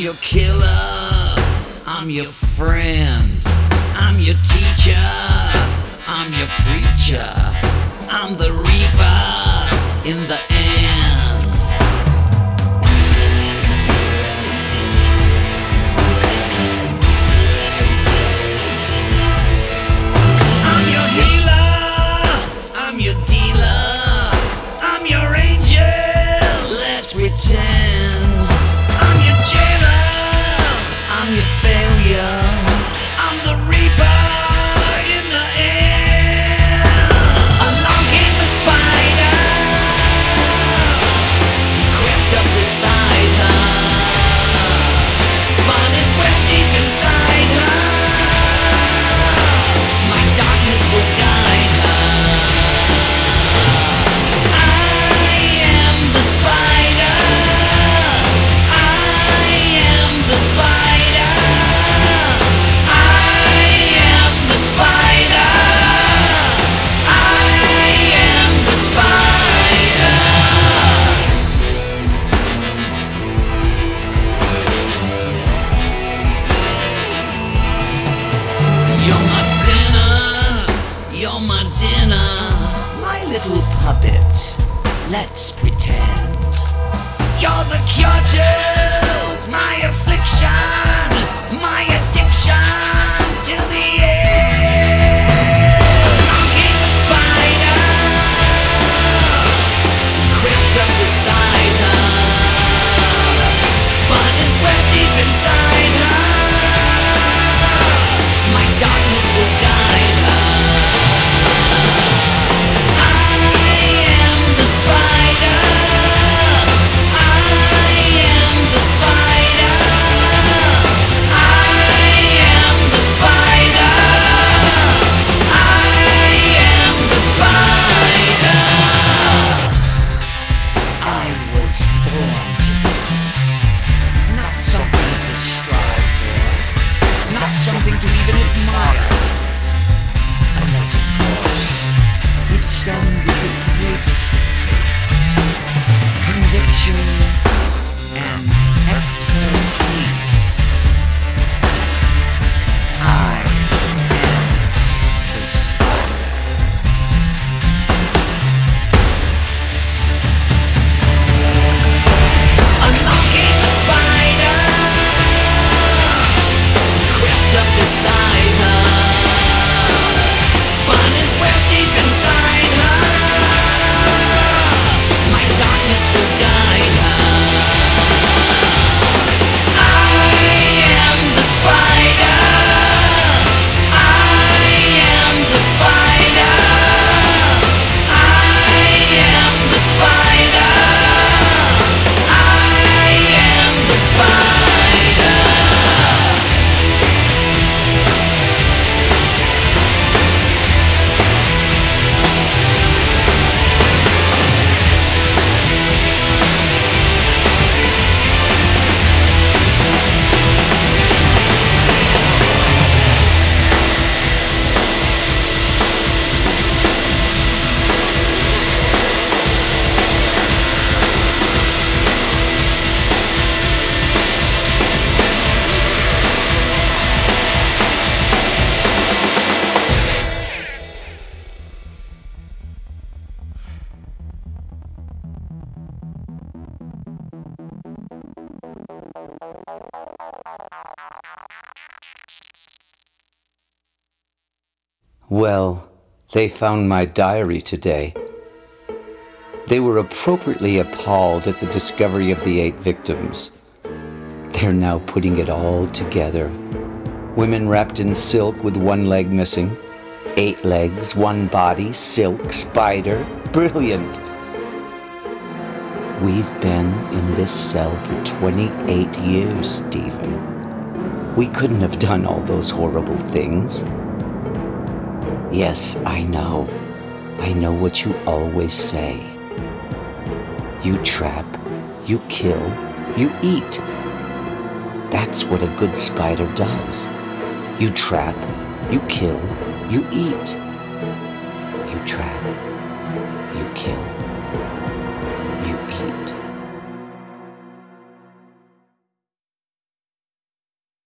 your killer, I'm your friend, I'm your teacher, I'm your preacher, I'm the reaper in the end. I'm your healer, I'm your dealer, I'm your angel, let's pretend. I'm your jailer, I'm your failure, I'm the reaper in the end. Along came a spider, crept up beside her, spun his web deep inside her. My darkness will guide her. I am the spider, I am the spider, I am the spider, I am the spider. You're my sinner, you're my dinner, my little puppet, let's pretend. You're the cure to my affliction, my addiction, till the end. Along came a spider, crept up beside her, spun his web deep inside her. My darkness will guide her. I am the spider, I am the spider, I am the spider, I am the spider. I was born to be, not something to strive for, not something to even admire, unless of course it's done with the greatest of taste, conviction and expertise. I am the spider. Along came the spider, crept up beside her, spun his web deep inside her. My darkness will guide her. I am the spider, I am the spider, I am the spider, I am the spider. Well, they found my diary today. They were appropriately appalled at the discovery of the 8 victims. They're now putting it all together. Women wrapped in silk with 1 leg missing, 8 legs, 1 body, silk, spider. Brilliant! We've been in this cell for 28 years, Stephen. We couldn't have done all those horrible things. Yes, I know. I know what you always say. You trap, you kill, you eat. That's what a good spider does. You trap, you kill, you eat. You trap, you kill,